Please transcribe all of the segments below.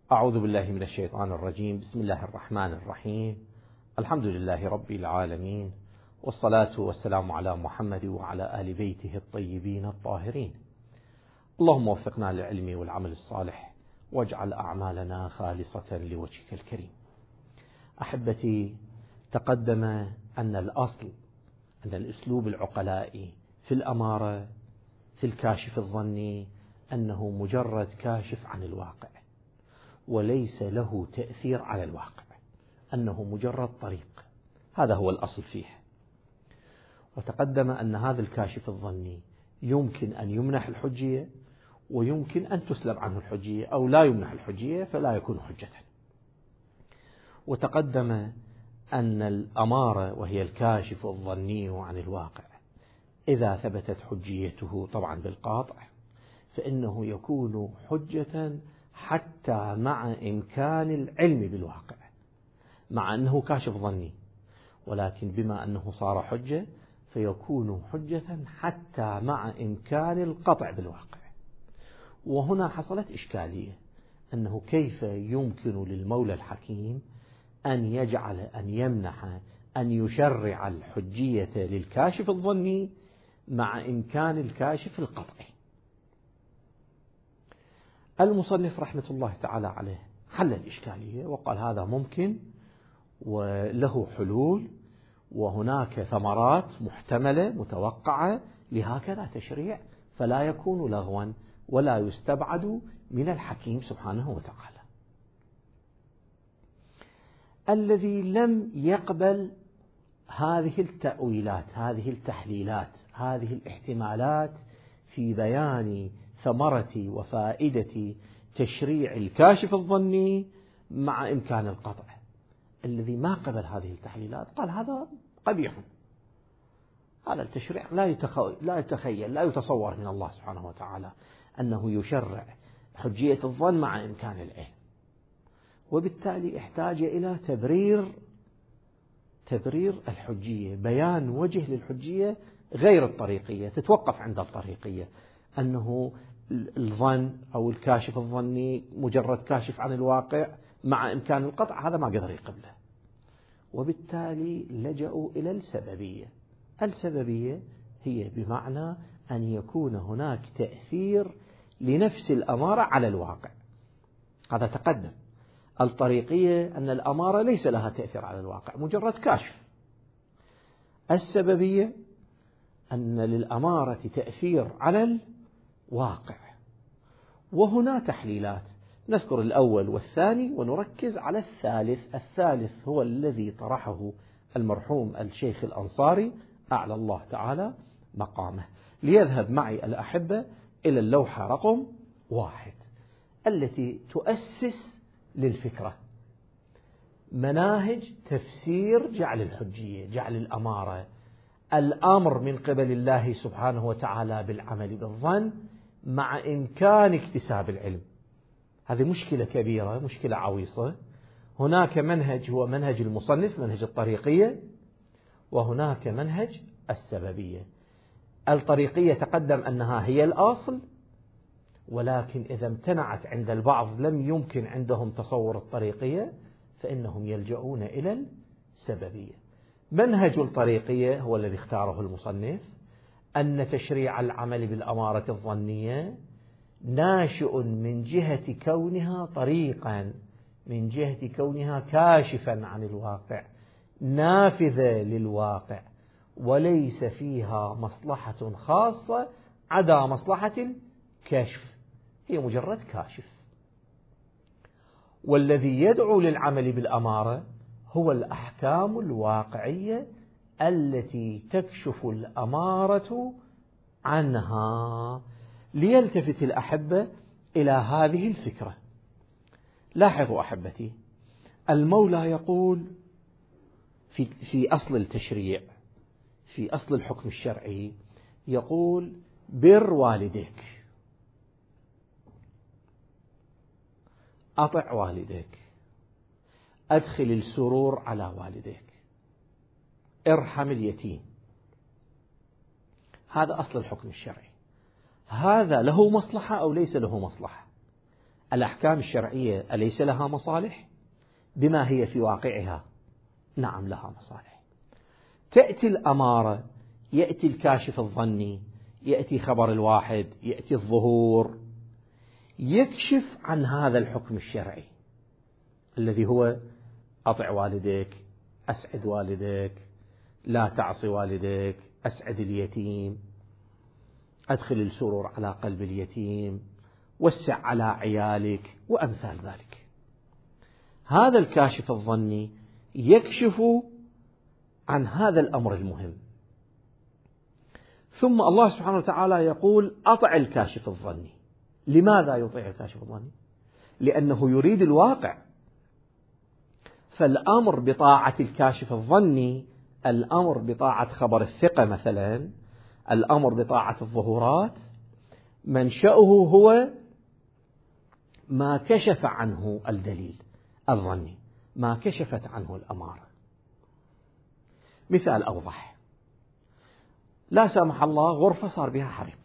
أعوذ بالله من الشيطان الرجيم. بسم الله الرحمن الرحيم. الحمد لله رب العالمين، والصلاة والسلام على محمد وعلى آل بيته الطيبين الطاهرين. اللهم وفقنا للعلم والعمل الصالح، واجعل أعمالنا خالصة لوجهك الكريم. أحبتي، تقدم أن الأصل أن الأسلوب العقلائي في الأمارة في الكاشف الظني أنه مجرد كاشف عن الواقع، وليس له تأثير على الواقع، أنه مجرد طريق. هذا هو الأصل فيه. وتقدم أن هذا الكاشف الظني يمكن أن يمنح الحجية، ويمكن أن تسلب عنه الحجية، أو لا يمنح الحجية فلا يكون حجة. وتقدم أن الأمارة وهي الكاشف الظني عن الواقع إذا ثبتت حجيته طبعا بالقاطع فإنه يكون حجة حتى مع إمكان العلم بالواقع، مع أنه كاشف ظني، ولكن بما أنه صار حجة فيكون حجة حتى مع إمكان القطع بالواقع. وهنا حصلت إشكالية، أنه كيف يمكن للمولى الحكيم أن يجعل أن يمنح أن يشرع الحجية للكاشف الظني مع إمكان الكاشف القطعي. المصنف رحمة الله تعالى عليه حل الإشكالية وقال هذا ممكن وله حلول، وهناك ثمرات محتملة متوقعة لهكذا تشريع، فلا يكون لغوا ولا يستبعد من الحكيم سبحانه وتعالى. الذي لم يقبل هذه التأويلات، هذه التحليلات، هذه الاحتمالات في بيان ثمرة وفائدة تشريع الكاشف الظني مع إمكان القطع، الذي ما قبل هذه التحليلات قال هذا قبيح، هذا التشريع لا يتخيل لا يتصور من الله سبحانه وتعالى أنه يشرع حجية الظن مع إمكان العلم، وبالتالي احتاج إلى تبرير الحجية، بيان وجه للحجية غير الطريقية، تتوقف عند الطريقية، أنه الظن أو الكاشف الظني مجرد كاشف عن الواقع مع إمكان القطع، هذا ما قدر يقبله. وبالتالي لجأوا إلى السببية. السببية هي بمعنى أن يكون هناك تأثير لنفس الأمارة على الواقع، هذا تقدم. الطريقية أن الأمارة ليس لها تأثير على الواقع، مجرد كاشف. السببية أن للأمارة تأثير على الواقع. وهنا تحليلات، نذكر الأول والثاني ونركز على الثالث. الثالث هو الذي طرحه المرحوم الشيخ الأنصاري أعلى الله تعالى مقامه. ليذهب معي الأحبة إلى اللوحة رقم 1 التي تؤسس للفكرة، مناهج تفسير جعل الحجية، جعل الأمارة، الأمر من قبل الله سبحانه وتعالى بالعمل بالظن مع إمكان اكتساب العلم. هذه مشكلة كبيرة، مشكلة عويصة. هناك منهج هو منهج المصنف، منهج الطريقية، وهناك منهج السببية. الطريقية تقدم أنها هي الأصل، ولكن إذا امتنعت عند البعض لم يمكن عندهم تصور الطريقية فإنهم يلجؤون إلى السببية. منهج الطريقية هو الذي اختاره المصنف، أن تشريع العمل بالأمارة الظنية ناشئ من جهة كونها طريقا، من جهة كونها كاشفا عن الواقع، نافذة للواقع، وليس فيها مصلحة خاصة عدا مصلحة الكشف، هي مجرد كاشف. والذي يدعو للعمل بالأمارة هو الأحكام الواقعية التي تكشف الأمارة عنها. ليلتفت الأحبة إلى هذه الفكرة. لاحظوا أحبتي، المولى يقول في أصل التشريع، في أصل الحكم الشرعي، يقول بر والديك، أطع والديك، أدخل السرور على والديك، ارحم اليتيم. هذا أصل الحكم الشرعي. هذا له مصلحة أو ليس له مصلحة؟ الأحكام الشرعية أليس لها مصالح؟ بما هي في واقعها نعم لها مصالح. تأتي الأمارة، يأتي الكاشف الظني، يأتي خبر الواحد، يأتي الظهور، يكشف عن هذا الحكم الشرعي الذي هو أطع والديك، أسعد والديك، لا تعصي والديك، أسعد اليتيم، أدخل السرور على قلب اليتيم، وسع على عيالك، وأمثال ذلك. هذا الكاشف الظني يكشف عن هذا الأمر المهم. ثم الله سبحانه وتعالى يقول أطع الكاشف الظني. لماذا يطيع الكاشف الظني؟ لأنه يريد الواقع. فالأمر بطاعة الكاشف الظني، الأمر بطاعة خبر الثقة مثلا، الأمر بطاعة الظهورات، منشأه هو ما كشف عنه الدليل الظني، ما كشفت عنه الأمارة. مثال أوضح: لا سامح الله غرفة صار بها حريق،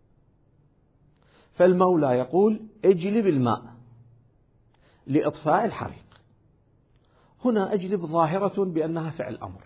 فالمولى يقول اجلب الماء لإطفاء الحريق. هنا أجلب ظاهرة بأنها فعل أمر،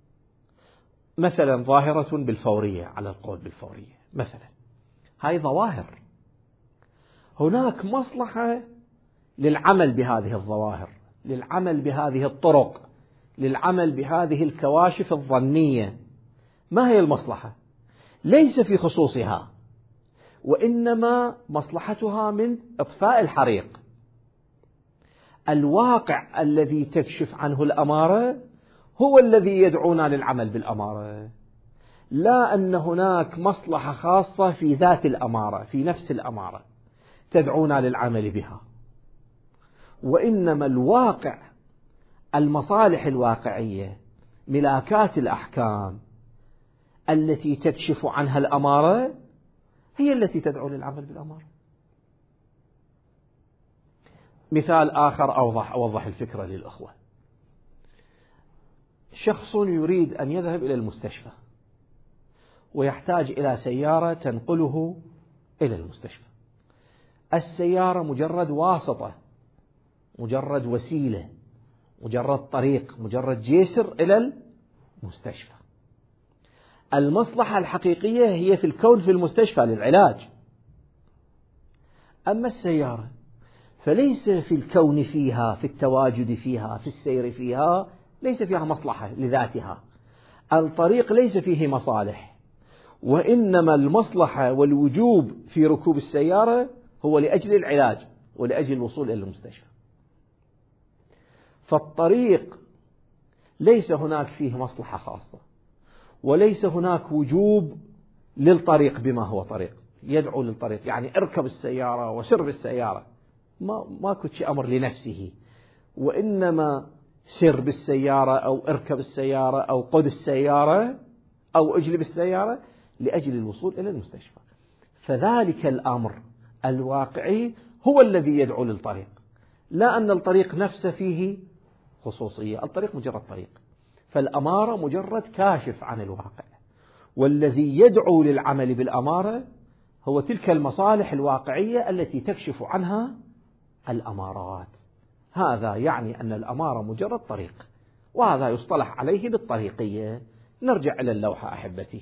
مثلا ظاهرة بالفورية، على القول بالفورية مثلا، هاي ظواهر. هناك مصلحة للعمل بهذه الظواهر، للعمل بهذه الطرق، للعمل بهذه الكواشف الظنية. ما هي المصلحة؟ ليس في خصوصها، وإنما مصلحتها من إطفاء الحريق. الواقع الذي تكشف عنه الأمارة هو الذي يدعونا للعمل بالأمارة، لا أن هناك مصلحة خاصة في ذات الأمارة، في نفس الأمارة تدعونا للعمل بها، وإنما الواقع، المصالح الواقعية، ملاكات الأحكام التي تكشف عنها الأمارة هي التي تدعو للعمل بالأمارة. مثال آخر أوضح الفكرة للأخوة: شخص يريد أن يذهب إلى المستشفى ويحتاج إلى سيارة تنقله إلى المستشفى. السيارة مجرد واسطة، مجرد وسيلة، مجرد طريق، مجرد جسر إلى المستشفى. المصلحة الحقيقية هي في الكون في المستشفى للعلاج. أما السيارة فليس في الكون فيها، في التواجد فيها، في السير فيها، ليس فيها مصلحة لذاتها. الطريق ليس فيه مصالح، وإنما المصلحة والوجوب في ركوب السيارة هو لأجل العلاج ولأجل الوصول إلى المستشفى. فالطريق ليس هناك فيه مصلحة خاصة، وليس هناك وجوب للطريق بما هو طريق يدعو للطريق، يعني اركب السيارة وسر بالسيارة، ما كنت شيء أمر لنفسه، وإنما سر بالسيارة أو اركب السيارة أو قد السيارة أو اجلب السيارة لأجل الوصول إلى المستشفى. فذلك الأمر الواقعي هو الذي يدعو للطريق، لا أن الطريق نفسه فيه خصوصية. الطريق مجرد طريق، فالأمارة مجرد كاشف عن الواقع، والذي يدعو للعمل بالأمارة هو تلك المصالح الواقعية التي تكشف عنها الأمارات. هذا يعني أن الأمارة مجرد طريق، وهذا يصطلح عليه بالطريقية. نرجع إلى اللوحة أحبتي.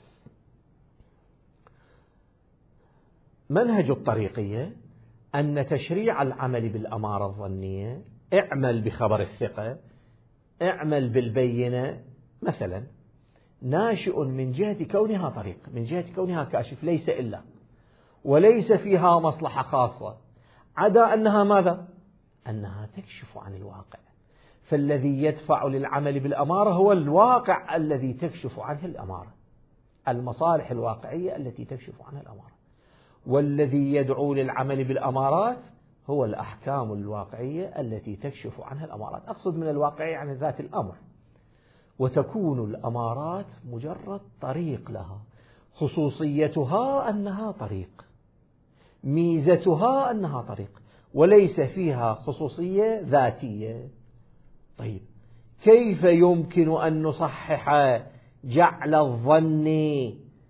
منهج الطريقية أن تشريع العمل بالأمارة الظنية، اعمل بخبر الثقة، اعمل بالبينة مثلا، ناشئ من جهة كونها طريق، من جهة كونها كاشف، ليس إلا، وليس فيها مصلحة خاصة، عدا أنها ماذا؟ أنها تكشف عن الواقع. فالذي يدفع للعمل بالأمارة هو الواقع الذي تكشف عنه الأمارة، المصالح الواقعية التي تكشف عنها الأمارة. والذي يدعو للعمل بالأمارات هو الأحكام الواقعية التي تكشف عنها الأمارات. أقصد من الواقعية يعني ذات الأمر. وتكون الأمارات مجرد طريق لها، خصوصيتها أنها طريق، ميزتها أنها طريق، وليس فيها خصوصية ذاتية. طيب كيف يمكن أن نصحح جعل الظن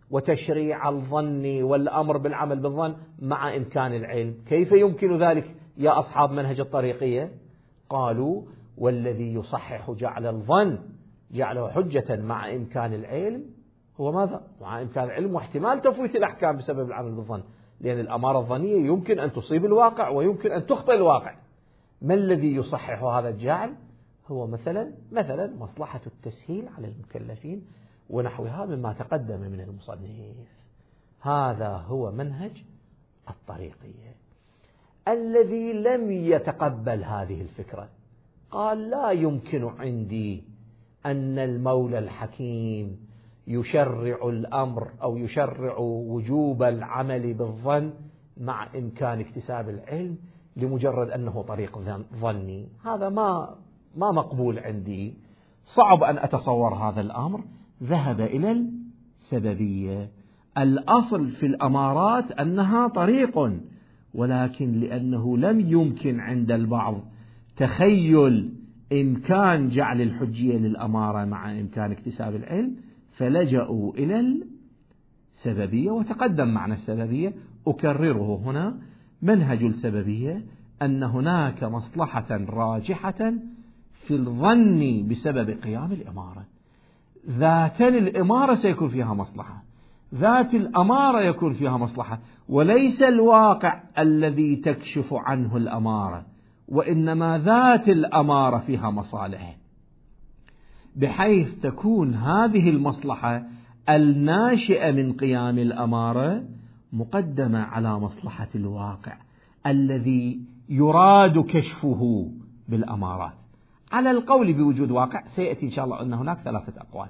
وتشريع الظن والأمر بالعمل بالظن مع إمكان العلم. كيف يمكن ذلك يا أصحاب منهج الطريقية؟ قالوا والذي يصحح جعل الظن جعله حجة مع إمكان العلم هو ماذا؟ مع إمكان العلم واحتمال تفويت الأحكام بسبب العمل بالظن، لأن الأمارة الظنية يمكن أن تصيب الواقع ويمكن أن تخطئ الواقع. ما الذي يصحح هذا الجعل؟ هو مثلا مصلحة التسهيل على المكلفين ونحوها مما تقدم من المصنف. هذا هو منهج الطريقية. الذي لم يتقبل هذه الفكرة قال لا يمكن عندي أن المولى الحكيم يشرع الأمر أو يشرع وجوب العمل بالظن مع إمكان اكتساب العلم لمجرد أنه طريق ظني. هذا ما مقبول عندي، صعب أن أتصور هذا الأمر. ذهب إلى السببية. الأصل في الأمارات أنها طريق، ولكن لأنه لم يمكن عند البعض تخيل إمكان جعل الحجية للأمارة مع إمكان اكتساب العلم فلجأوا إلى السببية. وتقدم معنى السببية، أكرره هنا. منهج السببية أن هناك مصلحة راجحة في الظن بسبب قيام الإمارة. ذات الإمارة سيكون فيها مصلحة، ذات الأمارة يكون فيها مصلحة، وليس الواقع الذي تكشف عنه الأمارة، وإنما ذات الأمارة فيها مصالح، بحيث تكون هذه المصلحة الناشئة من قيام الأمارة مقدمة على مصلحة الواقع الذي يراد كشفه بالأمارات. على القول بوجود واقع سيأتي إن شاء الله أن هناك 3 أقوال.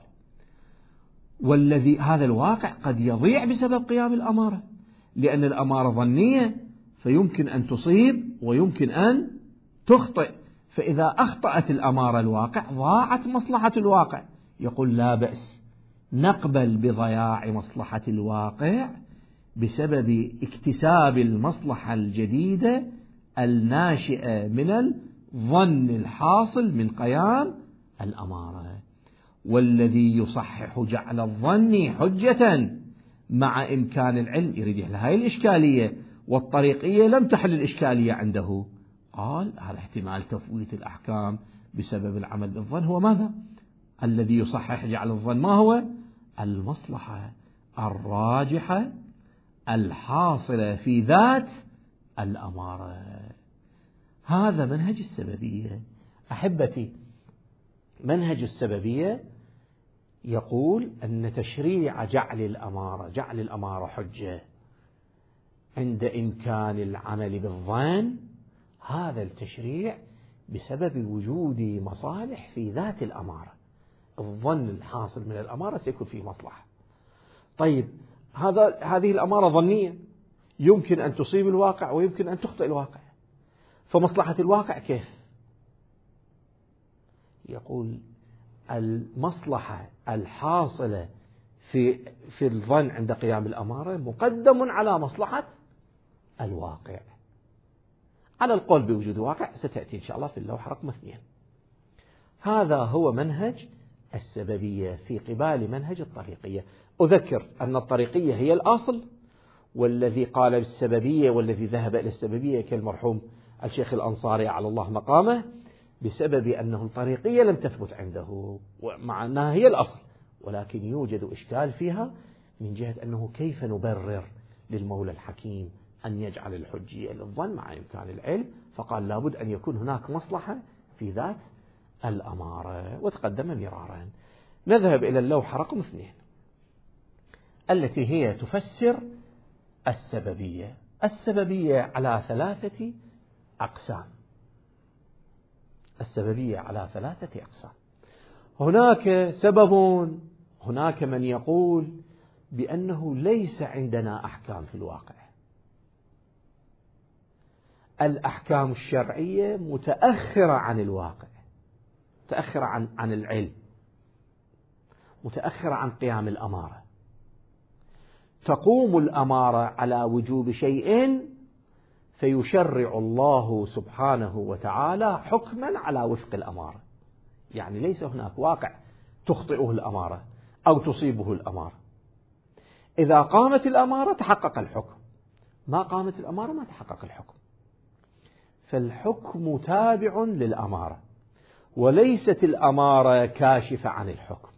والذي هذا الواقع قد يضيع بسبب قيام الأمارة، لأن الأمارة ظنية فيمكن أن تصيب ويمكن أن تخطئ، فإذا أخطأت الأمارة الواقع ضاعت مصلحة الواقع. يقول لا بأس، نقبل بضياع مصلحة الواقع بسبب اكتساب المصلحة الجديدة الناشئة من الظن الحاصل من قيام الأمارة. والذي يصحح جعل الظن حجة مع إمكان العلم، يريد يحل هاي الإشكالية، والطريقية لم تحل الإشكالية عنده. قال هذا احتمال تفويت الأحكام بسبب العمل بالظن هو ماذا؟ الذي يصحح جعل الظن ما هو؟ المصلحة الراجحة الحاصلة في ذات الأمارة. هذا منهج السببية. أحبتي، منهج السببية يقول أن تشريع جعل الأمارة حجة عند إمكان العمل بالظن، هذا التشريع بسبب وجود مصالح في ذات الأمارة. الظن الحاصل من الأمارة سيكون فيه مصلحة. طيب هذه الأمارة ظنية، يمكن أن تصيب الواقع ويمكن أن تخطئ الواقع، فمصلحة الواقع كيف؟ يقول المصلحة الحاصلة في الظن عند قيام الأمارة مقدم على مصلحة الواقع. على القول بوجود واقع ستأتي إن شاء الله في اللوحة رقم 2. هذا هو منهج السببية في قبال منهج الطريقية. أذكر أن الطريقية هي الأصل، والذي قال بالسببية والذي ذهب إلى السببية كالمرحوم الشيخ الأنصاري على الله مقامه بسبب أنه الطريقية لم تثبت عنده، مع أنها هي الأصل، ولكن يوجد إشكال فيها من جهة أنه كيف نبرر للمولى الحكيم أن يجعل الحجية للظن مع إمكان العلم، فقال لابد أن يكون هناك مصلحة في ذات الأمارة، وتقدم مرارا. نذهب إلى اللوحة رقم 2 التي هي تفسر السببية. السببية على 3 أقسام. السببية على 3 أقسام. هناك سبب، هناك من يقول بأنه ليس عندنا أحكام في الواقع. الأحكام الشرعية متأخرة عن الواقع، متأخرة عن العلم، متأخرة عن قيام الأمارة. تقوم الأمارة على وجوب شيء فيشرع الله سبحانه وتعالى حكما على وفق الأمارة. يعني ليس هناك واقع تخطئه الأمارة أو تصيبه الأمارة، إذا قامت الأمارة تحقق الحكم، ما قامت الأمارة ما تحقق الحكم. فالحكم تابع للأمارة، وليست الأمارة كاشفة عن الحكم.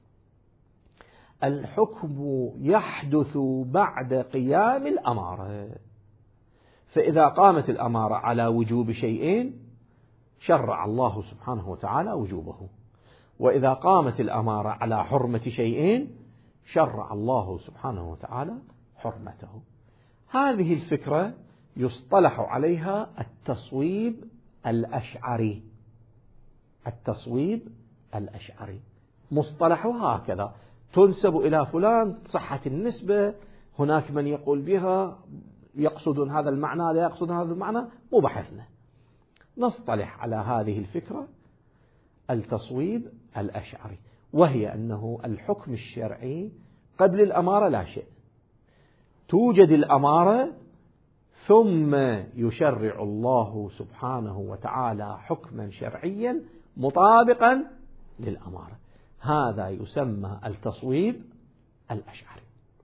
الحكم يحدث بعد قيام الأمارة. فإذا قامت الأمارة على وجوب شيئين شرع الله سبحانه وتعالى وجوبه، وإذا قامت الأمارة على حرمة شيئين شرع الله سبحانه وتعالى حرمته. هذه الفكرة يصطلح عليها التصويب الأشعري. التصويب الأشعري مصطلحها هكذا، تنسب إلى فلان صحة النسبة، هناك من يقول بها يقصدون هذا المعنى لا يقصدون هذا المعنى، مو بحثنا. نصطلح على هذه الفكرة التصويب الأشعري، وهي أنه الحكم الشرعي قبل الأمارة لا شيء، توجد الأمارة ثم يشرع الله سبحانه وتعالى حكما شرعيا مطابقا للأمارة. هذا يسمى التصويب الأشعري.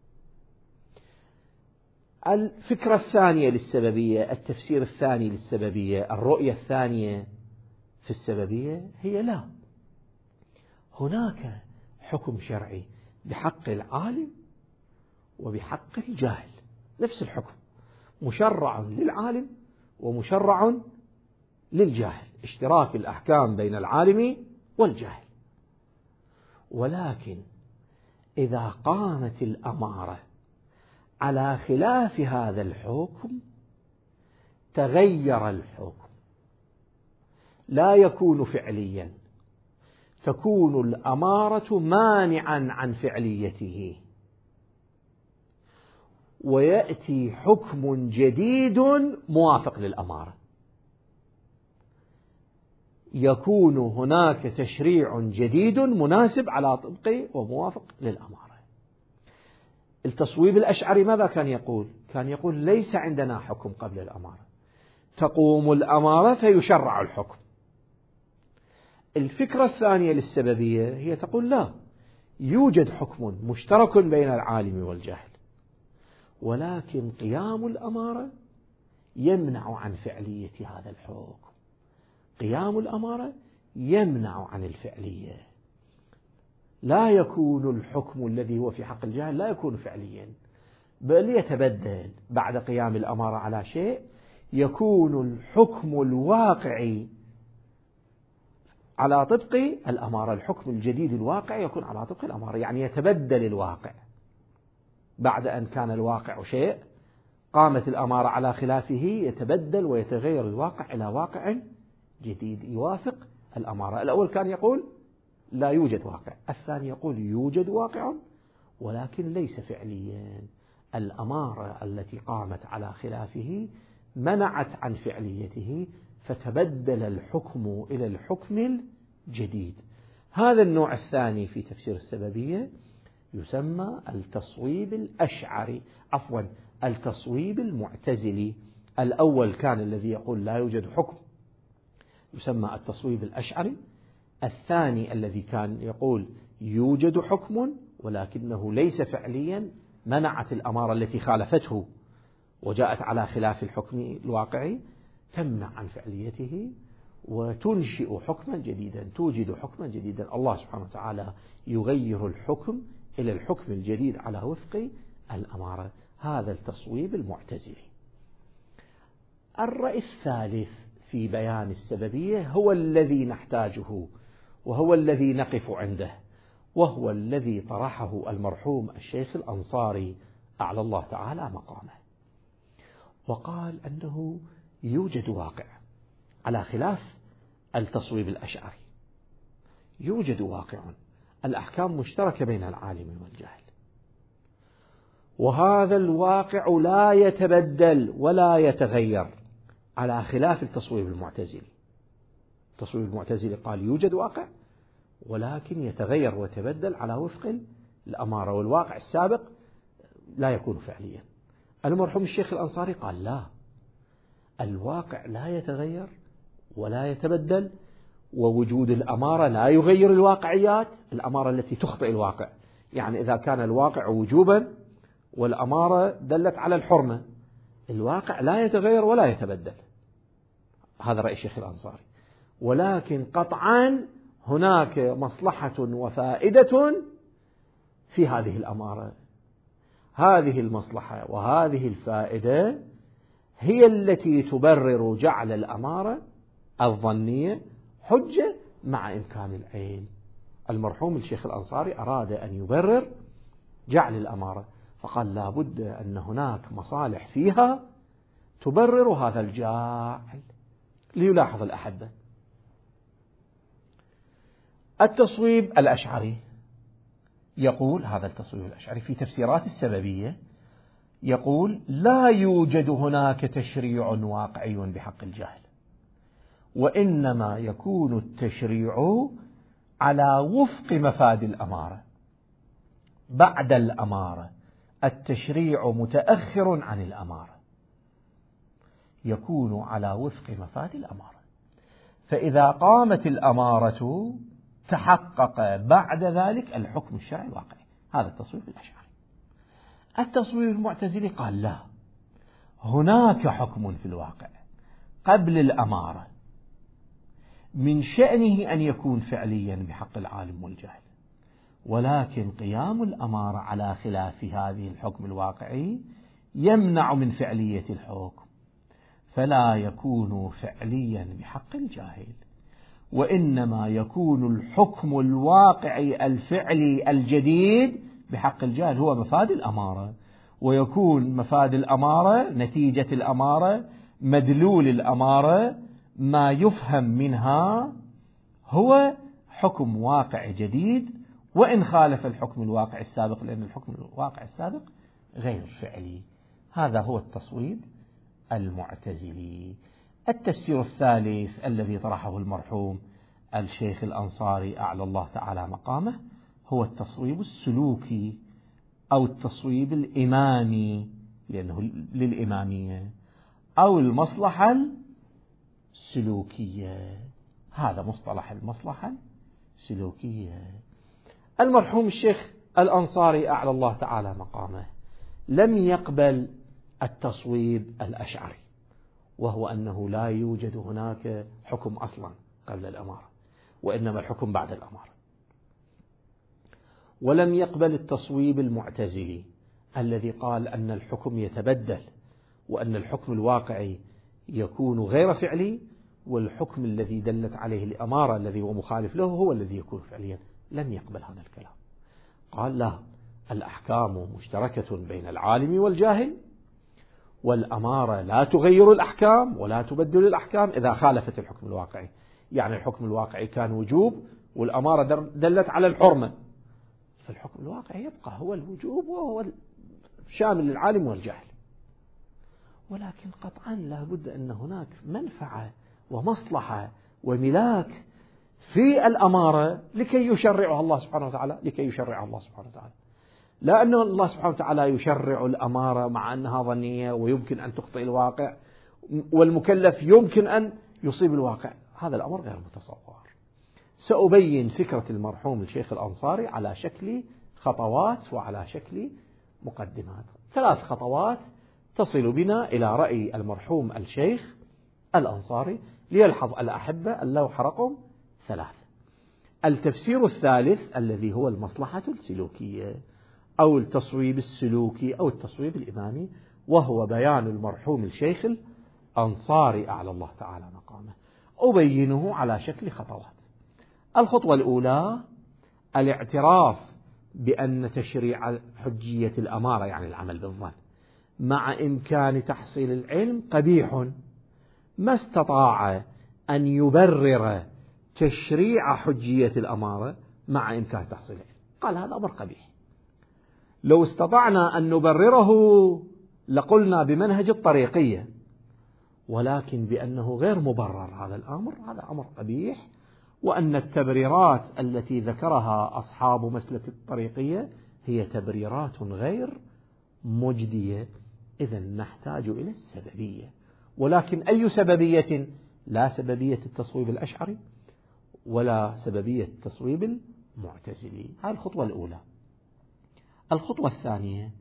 الفكرة الثانية للسببية، التفسير الثاني للسببية، الرؤية الثانية في السببية هي لا، هناك حكم شرعي بحق العالم وبحق الجاهل، نفس الحكم مشرع للعالم ومشرع للجاهل، اشتراك الأحكام بين العالم والجاهل. ولكن إذا قامت الأمارة على خلاف هذا الحكم تغير الحكم، لا يكون فعليا، تكون الأمارة مانعا عن فعليته، ويأتي حكم جديد موافق للأمارة، يكون هناك تشريع جديد مناسب على طبق وموافق للأمارة. التصويب الأشعري ماذا كان يقول؟ كان يقول ليس عندنا حكم قبل الأمارة، تقوم الأمارة فيشرع الحكم. الفكرة الثانية للسببية هي تقول لا، يوجد حكم مشترك بين العالم والجاهل، ولكن قيام الأمارة يمنع عن فعلية هذا الحكم، قيام الأمارة يمنع عن الفعلية، لا يكون الحكم الذي هو في حق الجاهل لا يكون فعليا، بل يتبدل بعد قيام الأمارة على شيء، يكون الحكم الواقعي على طبق الأمارة، الحكم الجديد الواقع يكون على طبق الأمارة، يعني يتبدل الواقع بعد أن كان الواقع شيء قامت الأمارة على خلافه، يتبدل ويتغير الواقع إلى واقع جديد يوافق الأمارة. الأول كان يقول لا يوجد واقع، الثاني يقول يوجد واقع ولكن ليس فعليا، الأمارة التي قامت على خلافه منعت عن فعليته، فتبدل الحكم إلى الحكم الجديد. هذا النوع الثاني في تفسير السببية يسمى التصويب الأشعري، عفوا التصويب المعتزلي. الأول كان الذي يقول لا يوجد حكم يسمى التصويب الأشعري، الثاني الذي كان يقول يوجد حكم ولكنه ليس فعليا، منعت الأمارة التي خالفته وجاءت على خلاف الحكم الواقعي تمنع عن فعليته وتنشئ حكما جديدا، توجد حكما جديدا. الله سبحانه وتعالى يغير الحكم إلى الحكم الجديد على وفق الأمارة. هذا التصويب المعتزلي. الرأي الثالث في بيان السببية هو الذي نحتاجه وهو الذي نقف عنده، وهو الذي طرحه المرحوم الشيخ الأنصاري أعلى الله تعالى مقامه، وقال أنه يوجد واقع على خلاف التصويب الأشعري، يوجد واقع، الأحكام مشتركة بين العالم والجاهل، وهذا الواقع لا يتبدل ولا يتغير على خلاف التصويب المعتزلي. التصويب المعتزلي قال يوجد واقع ولكن يتغير ويتبدل على وفق الأمارة، والواقع السابق لا يكون فعليا. المرحوم الشيخ الأنصاري قال لا، الواقع لا يتغير ولا يتبدل، ووجود الأمارة لا يغير الواقعيات، الأمارة التي تخطئ الواقع. يعني إذا كان الواقع وجوبا والأمارة دلت على الحرمة، الواقع لا يتغير ولا يتبدل. هذا رأي الشيخ الأنصاري. ولكن قطعا هناك مصلحة وفائدة في هذه الأمارة. هذه المصلحة وهذه الفائدة هي التي تبرر جعل الأمارة الظنية حجة مع إمكان العلم. المرحوم الشيخ الأنصاري أراد أن يبرر جعل الأمارة، فقال لا بد أن هناك مصالح فيها تبرر هذا الجعل. ليلاحظ الأحبة التصويب الأشعري يقول، هذا التصويب الأشعري في تفسيرات السببية يقول: لا يوجد هناك تشريع واقعي بحق الجاهل، وإنما يكون التشريع على وفق مفاد الأمارة. بعد الأمارة التشريع متأخر عن الأمارة، يكون على وفق مفاد الأمارة. فإذا قامت الأمارة تحقق بعد ذلك الحكم الشرعي الواقعي. هذا التصويب الأشعري. التصويب المعتزلي قال لا، هناك حكم في الواقع قبل الأمارة من شأنه أن يكون فعليا بحق العالم والجاهل، ولكن قيام الأمارة على خلاف هذه الحكم الواقعي يمنع من فعلية الحكم، فلا يكون فعليا بحق الجاهل، وإنما يكون الحكم الواقعي الفعلي الجديد بحق الجاهل هو مفاد الأمارة، ويكون مفاد الأمارة، نتيجة الأمارة، مدلول الأمارة، ما يفهم منها هو حكم واقع جديد، وإن خالف الحكم الواقع السابق، لأن الحكم الواقع السابق غير فعلي. هذا هو التصويب المعتزلي. التفسير الثالث الذي طرحه المرحوم الشيخ الأنصاري أعلى الله تعالى مقامه هو التصويب السلوكي أو التصويب الإمامي، لأنه للإمامية، أو المصلحة السلوكية. هذا مصطلح المصلحة السلوكية. المرحوم الشيخ الأنصاري أعلى الله تعالى مقامه لم يقبل التصويب الأشعري، وهو أنه لا يوجد هناك حكم أصلا قبل الأمارة، وإنما الحكم بعد الأمارة. ولم يقبل التصويب المعتزلي الذي قال أن الحكم يتبدل، وأن الحكم الواقعي يكون غير فعلي، والحكم الذي دلت عليه الأمارة الذي هو مخالف له هو الذي يكون فعليا. لم يقبل هذا الكلام، قال لا، الأحكام مشتركة بين العالم والجاهل، والأمارة لا تغير الأحكام ولا تبدل الأحكام إذا خالفت الحكم الواقعي. يعني الحكم الواقعي كان وجوب والأمارة دلت على الحرمة، فالحكم الواقعي يبقى هو الوجوب وهو شامل للعالم والجاهل. ولكن قطعا لا بد أن هناك منفعة ومصلحة وملاك في الأمارة لكي يشرعها الله سبحانه وتعالى، لا أن الله سبحانه وتعالى يشرع الأمارة مع أنها ظنية ويمكن أن تخطئ الواقع، والمكلف يمكن أن يصيب الواقع. هذا الأمر غير متصور. سأبين فكرة المرحوم الشيخ الأنصاري على شكل خطوات وعلى شكل مقدمات. 3 خطوات تصل بنا إلى رأي المرحوم الشيخ الأنصاري. ليلحظ الأحبة اللوحة رقم 3. التفسير الثالث الذي هو المصلحة السلوكية أو التصويب السلوكي أو التصويب الإمامي، وهو بيان المرحوم الشيخ الأنصاري أعلى الله تعالى مقامه. أبينه على شكل خطوات. الخطوة الأولى الاعتراف بأن تشريع حجية الأمارة، يعني العمل بالظن، مع إمكان تحصيل العلم قبيح، ما استطاع أن يبرر تشريع حجية الأمارة مع إمكان تحصيل العلم. قال هذا أمر قبيح. لو استطعنا أن نبرره لقلنا بمنهج الطريقية، ولكن بأنه غير مبرر هذا الأمر، هذا أمر قبيح، وأن التبريرات التي ذكرها أصحاب مسلك الطريقية هي تبريرات غير مجدية. إذن نحتاج إلى السببية، ولكن أي سببية؟ لا سببية التصويب الأشعري ولا سببية التصويب المعتزلي. هذه الخطوة الأولى. الخطوة الثانية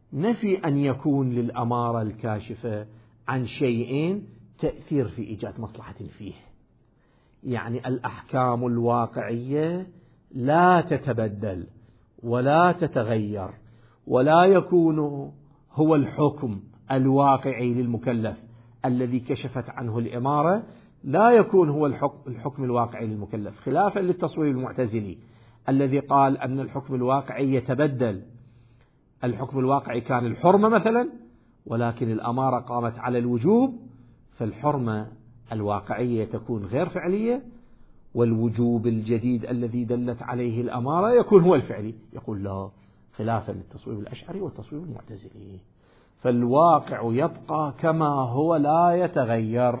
نفي أن يكون للأمارة الكاشفة عن شيئين تأثير في إيجاد مصلحة فيه. يعني الأحكام الواقعية لا تتبدل ولا تتغير، ولا يكون هو الحكم الواقعي للمكلف الذي كشفت عنه الإمارة، لا يكون هو الحكم الواقعي للمكلف، خلافا للتصوير المعتزلي الذي قال أن الحكم الواقعي يتبدل. الحكم الواقعي كان الحرمة مثلا، ولكن الأمارة قامت على الوجوب، فالحرمة الواقعية تكون غير فعلية، والوجوب الجديد الذي دلت عليه الأمارة يكون هو الفعلي. يقول لا، خلافا للتصويب الأشعري والتصويب المعتزلي، فالواقع يبقى كما هو لا يتغير.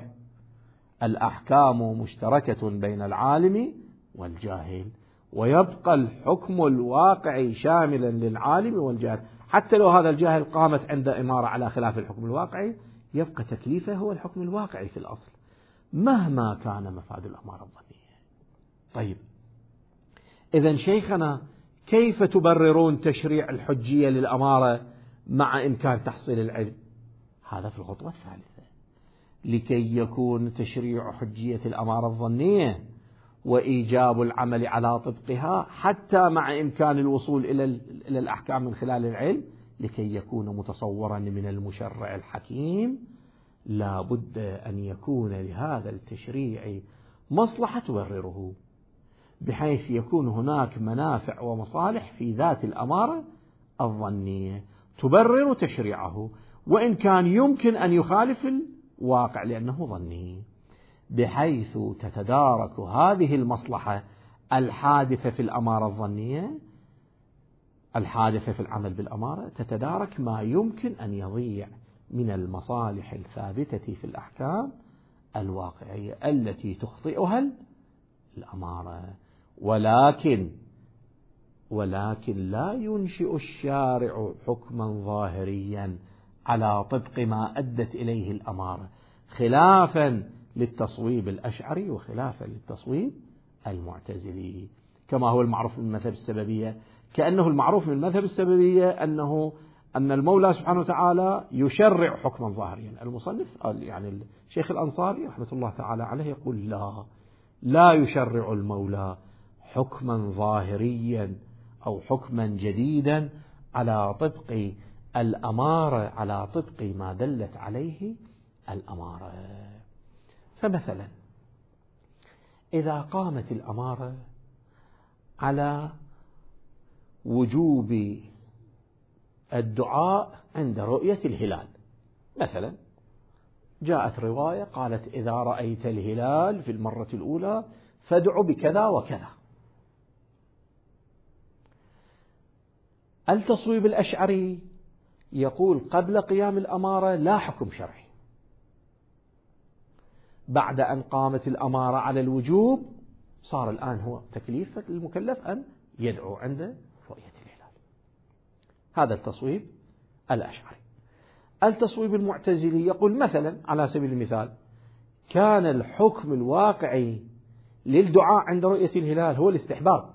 الأحكام مشتركة بين العالم والجاهل، ويبقى الحكم الواقعي شاملا للعالم والجاهل، حتى لو هذا الجاهل قامت عند إمارة على خلاف الحكم الواقعي، يبقى تكليفه هو الحكم الواقعي في الأصل مهما كان مفاد الأمارة الظنية. طيب، إذن شيخنا كيف تبررون تشريع الحجية للأمارة مع إمكان تحصيل العلم؟ هذا في الخطوة الثالثة، لكي يكون تشريع حجية الأمارة الظنية وإيجاب العمل على طبقها حتى مع إمكان الوصول إلى الأحكام من خلال العلم، لكي يكون متصورا من المشرع الحكيم، لا بد أن يكون لهذا التشريع مصلحة تبرره، بحيث يكون هناك منافع ومصالح في ذات الأمارة الظنية تبرر تشريعه، وإن كان يمكن أن يخالف الواقع لأنه ظني، بحيث تتدارك هذه المصلحة الحادثة في الأمارة الظنية، الحادثة في العمل بالأمارة، تتدارك ما يمكن أن يضيع من المصالح الثابتة في الأحكام الواقعية التي تخطئها الأمارة. ولكن لا ينشئ الشارع حكما ظاهريا على طبق ما أدت إليه الأمارة، خلافا للتصويب الأشعري وخلافا للتصويب المعتزلي، كما هو المعروف من المذهب السببية. كأنه المعروف من المذهب السببية أن المولى سبحانه وتعالى يشرع حكما ظاهريا. المصنف يعني الشيخ الأنصاري رحمة الله تعالى عليه يقول لا يشرع المولى حكما ظاهريا أو حكما جديدا على طبق الأمارة، على طبق ما دلت عليه الأمارة. فمثلا إذا قامت الأمارة على وجوب الدعاء عند رؤية الهلال، مثلا جاءت رواية قالت إذا رأيت الهلال في المرة الأولى فادع بكذا وكذا. التصويب الأشعري يقول قبل قيام الأمارة لا حكم شرعي، بعد أن قامت الأمارة على الوجوب صار الآن هو تكليف المكلف أن يدعو عند رؤية الهلال. هذا التصويب الأشعري. التصويب المعتزلي يقول مثلا على سبيل المثال كان الحكم الواقعي للدعاء عند رؤية الهلال هو الاستحباب،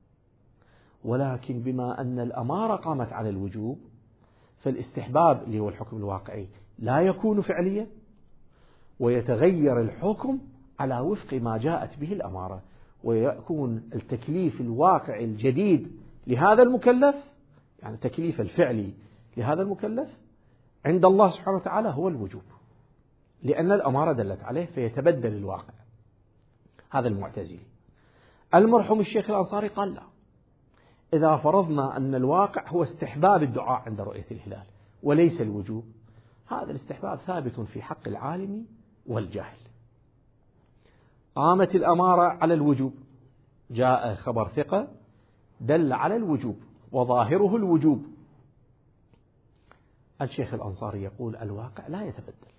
ولكن بما أن الأمارة قامت على الوجوب فالاستحباب اللي هو الحكم الواقعي لا يكون فعليا، ويتغير الحكم على وفق ما جاءت به الأمارة، ويكون التكليف الواقعي الجديد لهذا المكلف، يعني التكليف الفعلي لهذا المكلف عند الله سبحانه وتعالى هو الوجوب، لأن الأمارة دلت عليه فيتبدل الواقع. هذا المعتزلي. المرحوم الشيخ الأنصاري قال لا، إذا فرضنا أن الواقع هو استحباب الدعاء عند رؤية الهلال وليس الوجوب، هذا الاستحباب ثابت في حق العالم والجاهل. قامت الأمارة على الوجوب، جاء خبر ثقة دل على الوجوب وظاهره الوجوب، الشيخ الأنصاري يقول الواقع لا يتبدل،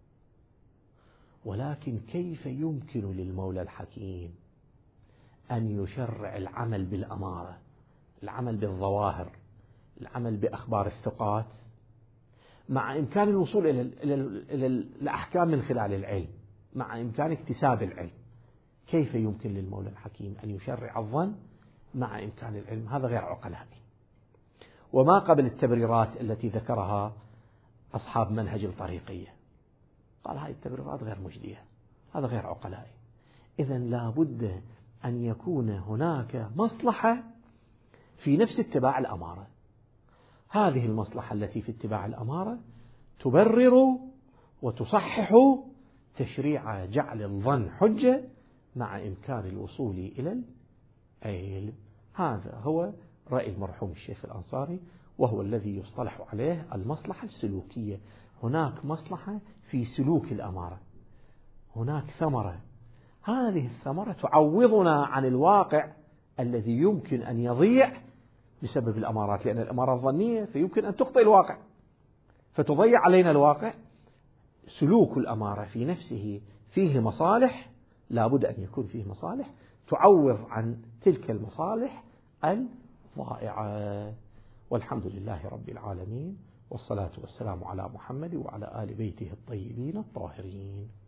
ولكن كيف يمكن للمولى الحكيم أن يشرع العمل بالأمارة، العمل بالظواهر، العمل بأخبار الثقات، مع إمكان الوصول إلى الأحكام من خلال العلم، مع إمكان اكتساب العلم؟ كيف يمكن للمولى الحكيم أن يشرع الظن مع إمكان العلم؟ هذا غير عقلاني. وما قبل التبريرات التي ذكرها أصحاب منهج الطريقية. قال هذه التبريرات غير مجدية، هذا غير عقلائي. إذن لا بد أن يكون هناك مصلحة في نفس اتباع الأمارة. هذه المصلحة التي في اتباع الأمارة تبرر وتصحح تشريع جعل الظن حجة مع إمكان الوصول إلى العلم. هذا هو رأي المرحوم الشيخ الأنصاري، وهو الذي يصطلح عليه المصلحة السلوكية. هناك مصلحة في سلوك الأمارة، هناك ثمرة، هذه الثمرة تعوضنا عن الواقع الذي يمكن أن يضيع بسبب الأمارات، لأن الأمارات ظنية فيمكن أن تخطئ الواقع فتضيع علينا الواقع. سلوك الأمارة في نفسه فيه مصالح، لا بد أن يكون فيه مصالح تعوض عن تلك المصالح الضائعة. والحمد لله رب العالمين، والصلاة والسلام على محمد وعلى آل بيته الطيبين الطاهرين.